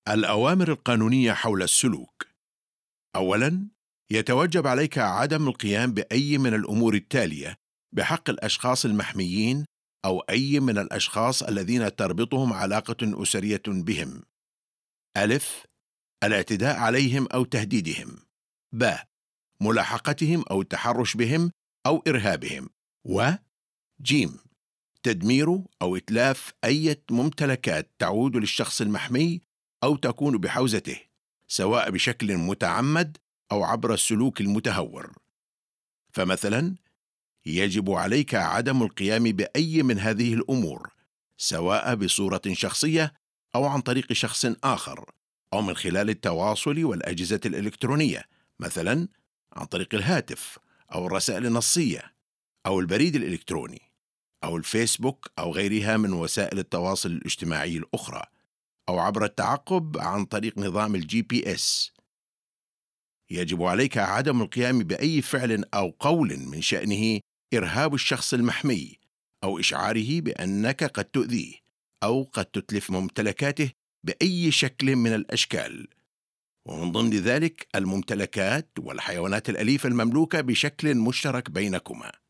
الأوامر القانونية حول السلوك. أولاً، يتوجب عليك عدم القيام بأي من الأمور التالية بحق الأشخاص المحميين أو أي من الأشخاص الذين تربطهم علاقة أسرية بهم: ألف، الاعتداء عليهم أو تهديدهم. ب، ملاحقتهم أو التحرش بهم أو إرهابهم. جيم، تدمير أو إتلاف أي ممتلكات تعود للشخص المحمي أو تكون بحوزته، سواء بشكل متعمد أو عبر السلوك المتهور. فمثلا، يجب عليك عدم القيام بأي من هذه الأمور، سواء بصورة شخصية أو عن طريق شخص آخر، أو من خلال التواصل والأجهزة الإلكترونية، مثلا عن طريق الهاتف أو الرسائل النصية أو البريد الإلكتروني أو الفيسبوك أو غيرها من وسائل التواصل الاجتماعي الأخرى، أو عبر التعقب عن طريق نظام الGPS. يجب عليك عدم القيام بأي فعل أو قول من شأنه إرهاب الشخص المحمي أو إشعاره بأنك قد تؤذيه أو قد تتلف ممتلكاته بأي شكل من الأشكال، ومن ضمن ذلك الممتلكات والحيوانات الأليفة المملوكة بشكل مشترك بينكما.